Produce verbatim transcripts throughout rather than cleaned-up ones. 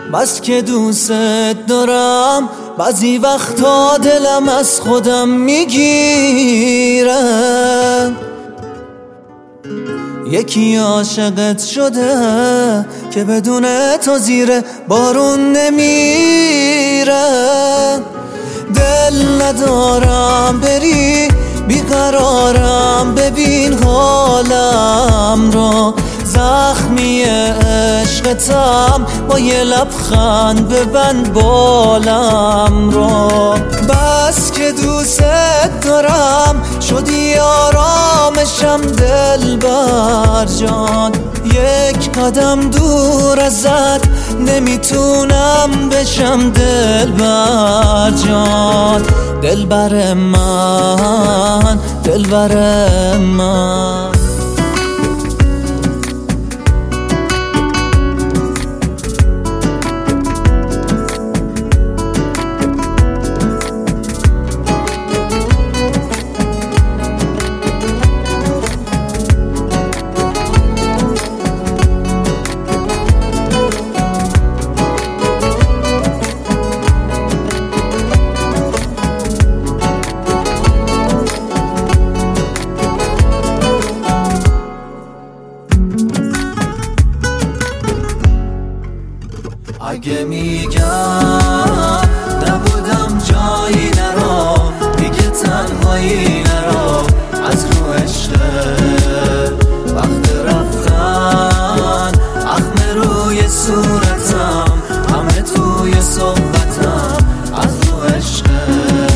بس که دوست دارم بعضی وقتا دلم از خودم میگیره. یکی عاشقت شده که بدون تو زیر بارون نمیره. دل ندارم بری بیقرارم، ببین حالم رو، زخمی عشقتم با یه لبخند ببند بالم رو. بس که دوست دارم شدی آرامشم دلبر جان، یک قدم دور ازت نمیتونم بشم دلبر جان. دلبر من، دلبر من. اگه میگم نبودم جایی نرو، دیگه تنهایی نرو، از رو عشقه وقت رفتن اخم روی صورتم، همه توی صحبتم از رو عشقه.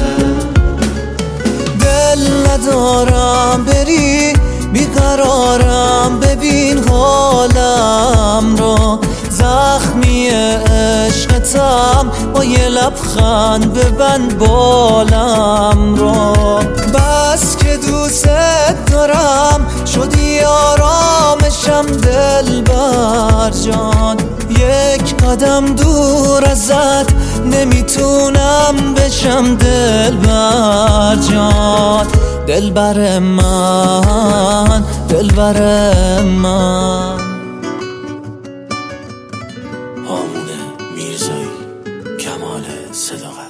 دل ندارم بری بیقرارم، ببین حالم رو، زخمی عشقتم با یه لبخند ببند بالم رو. بس که دوست دارم شدی آرامشم دلبر جان، یک قدم دور ازت نمیتونم بشم دلبر جان. دلبر من، دلبر من. هامون میرزایی، کمال صداقت.